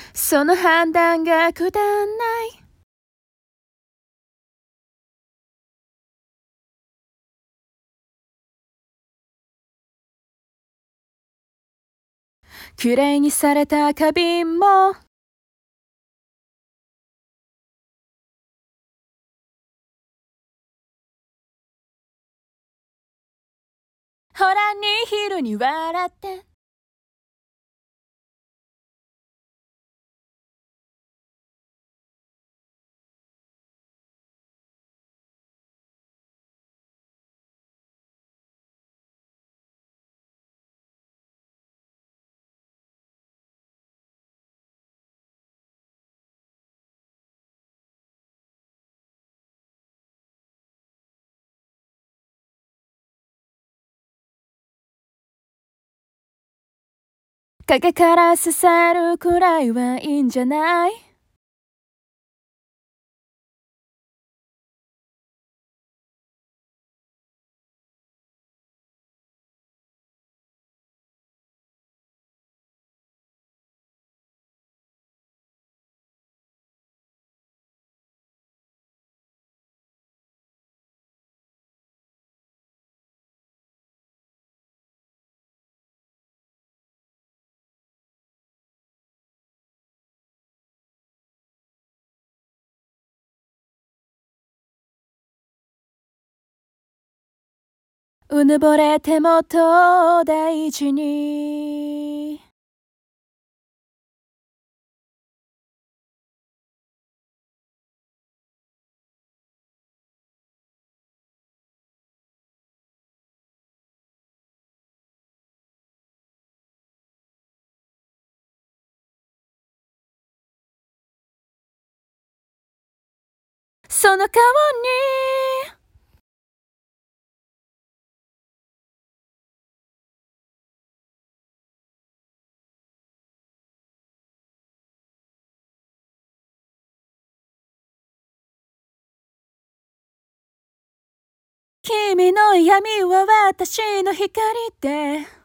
その判断がくだらない。きれいにされた花瓶もほらに昼に笑って影から刺さるくらいはいいんじゃない？うぬぼれ手元を大事にその顔に君の闇は私の光で